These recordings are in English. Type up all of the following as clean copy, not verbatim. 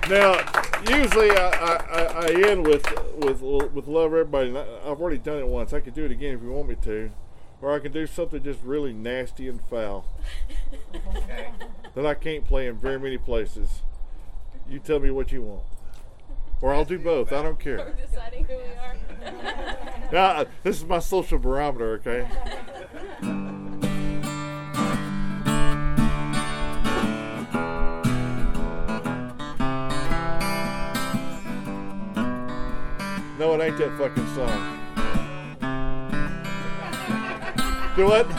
Now, usually I end with love everybody. And I've already done it once. I could do it again if you want me to, or I can do something just really nasty and foul that I can't play in very many places. You tell me what you want, or I'll do both. I don't care. We're deciding who we are. Now, this is my social barometer, okay? No, it ain't that fucking song. Do what?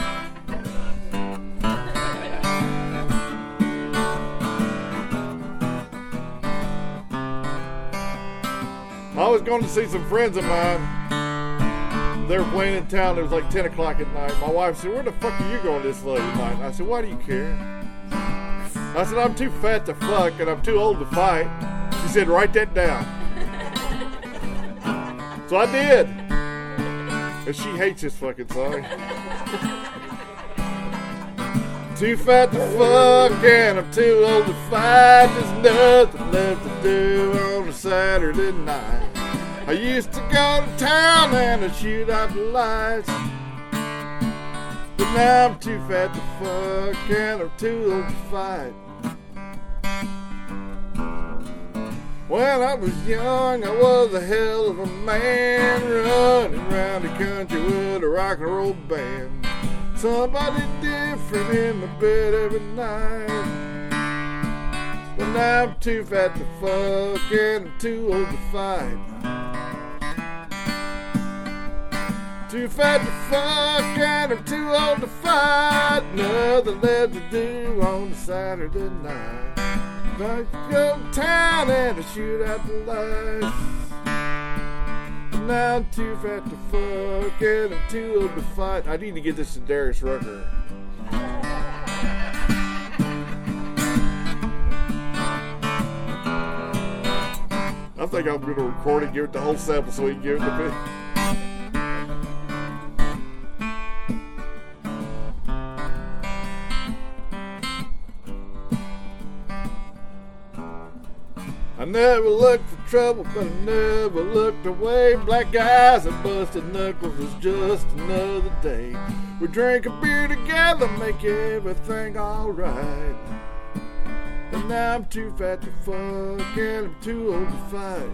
I was going to see some friends of mine. They were playing in town. It was like 10 o'clock at night. My wife said, "Where the fuck are you going this late at night?" I said, "Why do you care?" I said, "I'm too fat to fuck and I'm too old to fight." She said, "Write that down." So I did. And she hates this fucking song. Too fat to fuck and I'm too old to fight. There's nothing left to do on a Saturday night. I used to go to town and I'd shoot out the lights. But now I'm too fat to fuck and I'm too old to fight. When I was young, I was a hell of a man, running around the country with a rock and roll band. Somebody different in my bed every night. But now I'm too fat to fuck and I'm too old to fight. Too fat to fuck and I'm too old to fight. Nothing left to do on a Saturday night. I go to town and I shoot out the lights. But now I'm too fat to fuck and I'm too old to fight. I need to get this to Darius Rucker. I think I'm going to record it, give it the whole sample so he can give it to me. I never looked for trouble, but I never looked away. Black eyes and busted knuckles was just another day. We drink a beer together, make everything alright. But now I'm too fat to fuck and I'm too old to fight.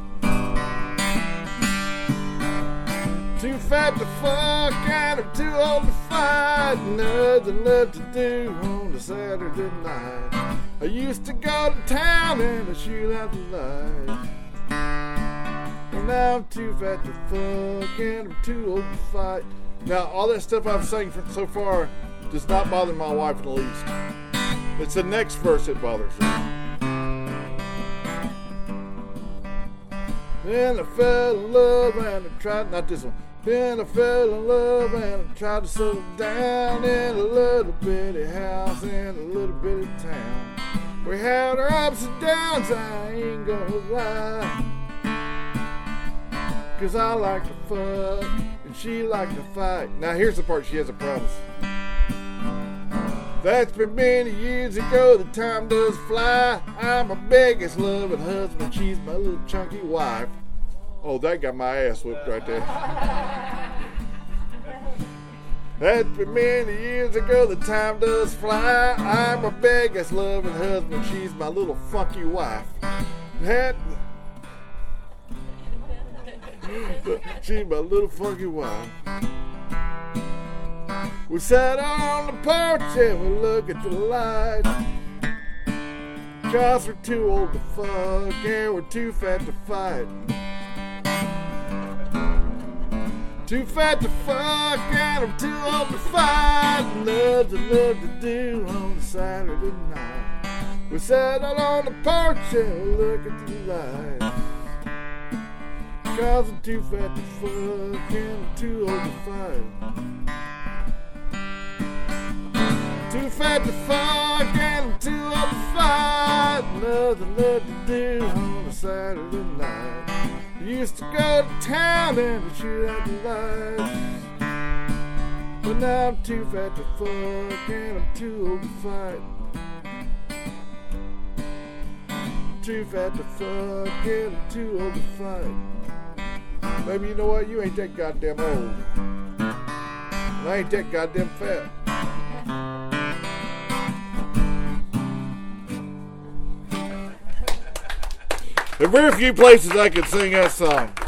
Too fat to fuck and I'm too old to fight. Nothing left to do on a Saturday night. I used to go to town and I shoot out the lights. And now I'm too fat to fuck and I'm too old to fight. Now, all that stuff I've sang so far does not bother my wife in the least. It's the next verse that bothers her. Then I fell in love and I tried, not this one. Then I fell in love and I tried to settle down in a little bitty house in a little bitty town. We had our ups and downs, I ain't gonna lie. 'Cause I like to fuck and she like to fight. Now here's the part she has a promise. That's been many years ago, the time does fly. I'm her biggest loving husband, she's my little chunky wife. Oh, that got my ass whipped right there. That's been many years ago, the time does fly. I'm her biggest loving husband, she's my little funky wife. She's my little funky wife. We sat on the porch and we look at the lights. 'Cause we're too old to fuck and we're too fat to fight. Too fat to fuck and I'm too old to fight. Nothing left to do on a Saturday night. We sat out on the porch and we look at the lights. 'Cause I'm too fat to fuck and I'm too old to fight. Too fat to fuck and I'm too old to fight. Nothing left to do on a Saturday night. I used to go to town and shoot out the lights. But now I'm too fat to fuck and I'm too old to fight. too fat to fuck and I'm too old to fight. Baby, you know what? You ain't that goddamn old. And I ain't that goddamn fat. There are very few places I could sing that song.